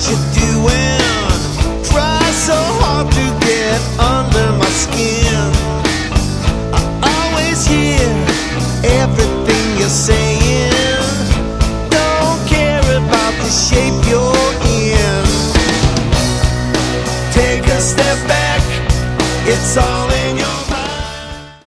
you doing? Try so hard to get under my skin. I always hear everything you're saying. Don't care about the shape you're in.